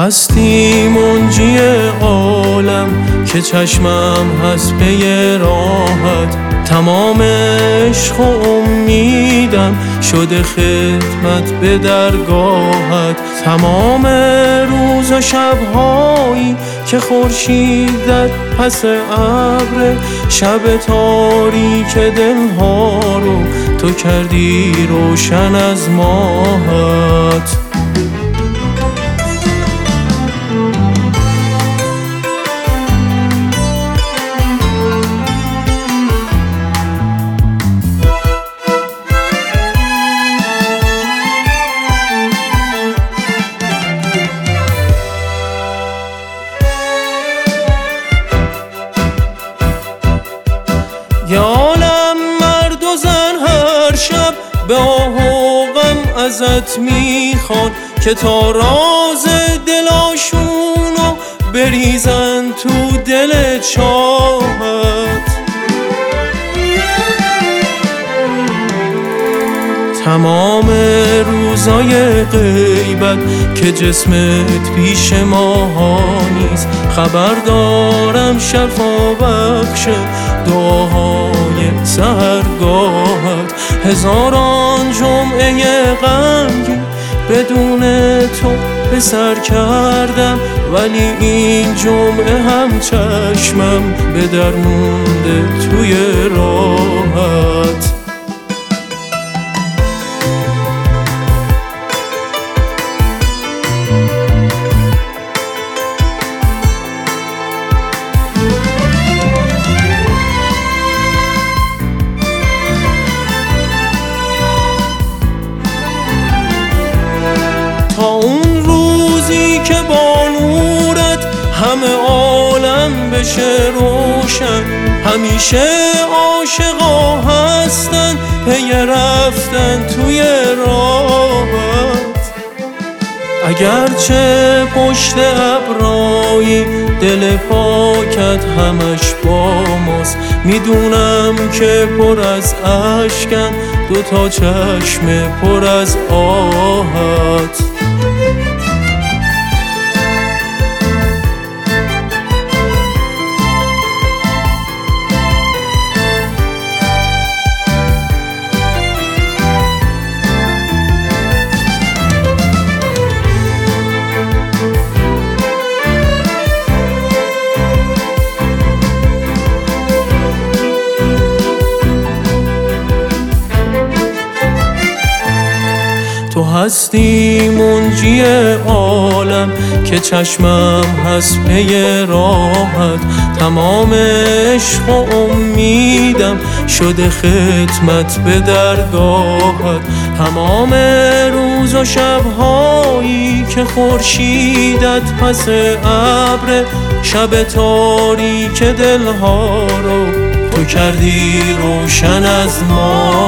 هستی منجی عالم که چشمم هست پی راحت، تمام عشق و امیدم شده خدمت به درگاهت. تمام روز و شبهایی که خورشیدت پس ابر، شب تاریک دلها رو تو کردی روشن از ماهت. یا عالم مرد و زن هر شب به آه و غم ازت میخوان که تا راز دلاشونو بریزن تو دل چاهت. تمام روزای غیبت که جسمت پیش ماها نیست، خبر دارم شفا بخش دعاهای سحرگاهت. هزاران جمعه غمگین بدون تو به سر کردم، ولی این جمعه هم چشمم به در مونده توی راهت. تا اون روزی که با نورت همه عالم بشه روشن، همیشه عاشقا هستن پی رفتن توی راهت. اگرچه پشت ابرایی دل پاکت همش با ماست، میدونم که پر از اشکن دوتا چشم پر از آهت. تو هستی منجی عالم که چشمم هست پی راحت. تمام عشق و امیدم شده خدمت به درگاهت. تمام روز و شبهایی که خورشیدت پس ابر، شب تاریک دلها رو تو کردی روشن از ما.